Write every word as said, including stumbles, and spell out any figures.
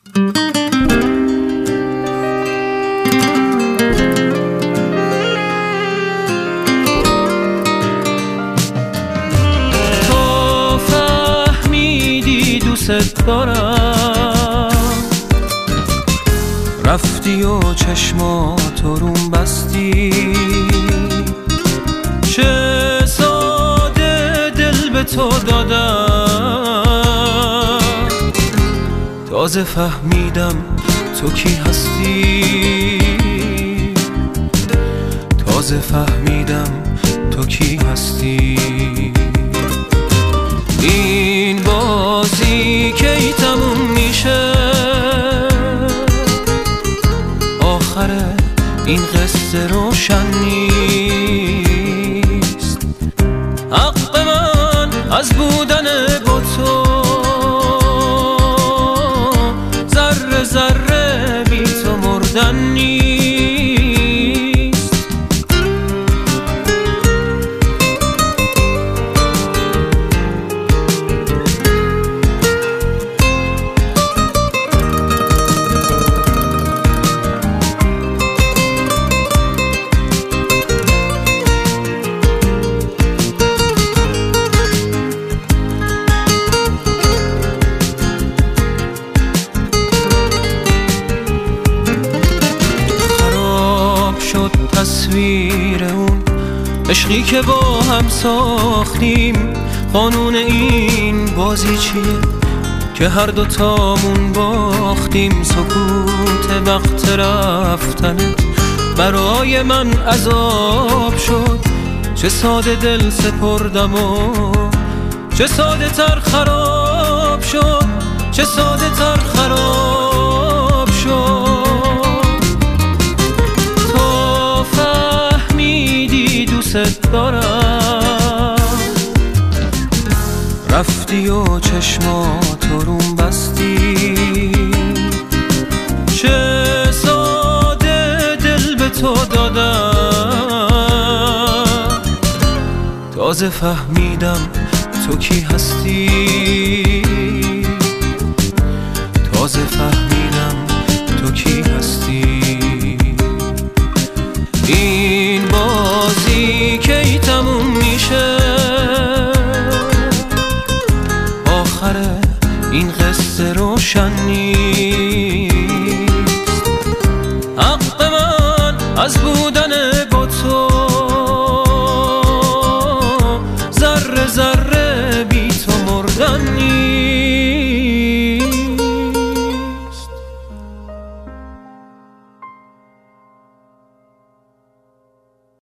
تو فهمیدی دوست دارم، رفتی و چشماتو روم بستی، چه ساده دل به تو دادم، تازه فهمیدم تو کی هستی، تازه فهمیدم تو کی هستی. این بازی کی تموم میشه، آخر این قصه روشن نیست، حق من از بودن با تو، ذره ذره بی تو مردن نیست. تصویر اون عشقی که با هم ساختیم، قانون این بازی چیه که هر دوتامون باختیم. سکوت وقت رفتنت برای من عذاب شد، چه ساده دل سپردم و چه ساده تر خراب شد، چه ساده تر خراب شد. دوست دارم، رفتی و چشماتو روم بستی، چه ساده دل به تو دادم، تازه فهمیدم تو کی هستی، تازه فهمیدم تو کی هستی. این بازی کی تموم میشه، آخر این قصه روشن نیست، حق من از بود